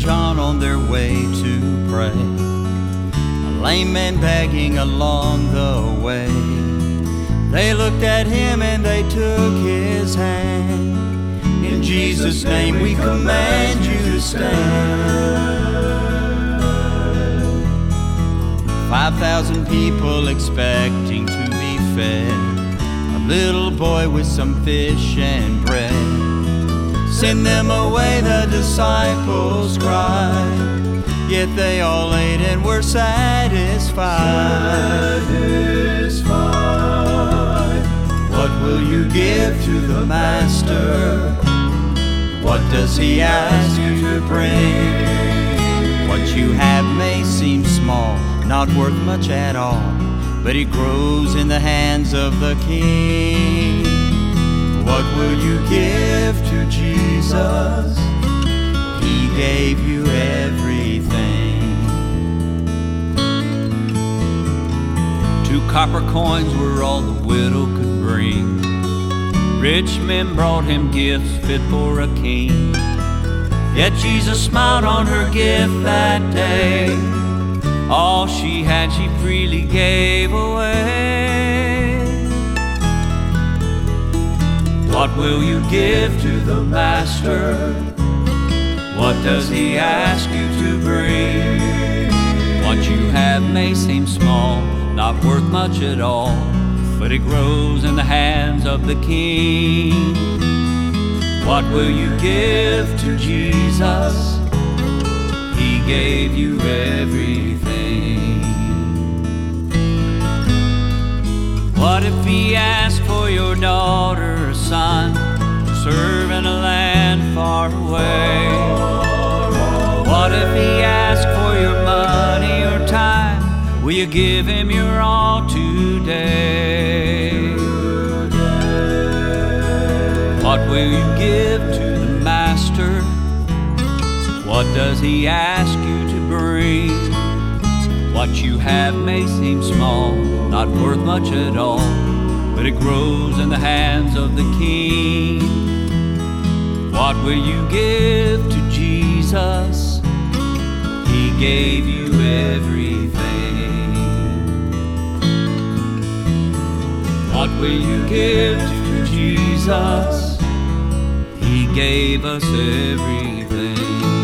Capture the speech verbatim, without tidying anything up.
John on their way to pray, a lame man begging along the way. They looked at him and they took his hand. In Jesus' name we command you to stand. Five thousand people expecting to be fed, a little boy with some fish and bread. Send them away, the disciples cried, yet they all ate and were satisfied. Satisfied. What will you give to the Master? What does he ask you to bring? What you have may seem small, not worth much at all, but it grows in the hands of the King. What will you give to Jesus? He gave you everything. Two copper coins were all the widow could bring. Rich men brought him gifts fit for a king. Yet Jesus smiled on her gift that day. All she had she freely gave away. What will you give to the Master? What does he ask you to bring? What you have may seem small, not worth much at all, but it grows in the hands of the King. What will you give to Jesus? He gave you everything. What if he asked for your daughter or son to serve in a land far away? What if he asked for your money or time? Will you give him your all today? What will you give to the Master? What does he ask you to bring? What you have may seem small, not worth much at all, but it grows in the hands of the King. What will you give to Jesus? He gave you everything. What will you give to Jesus? He gave us everything.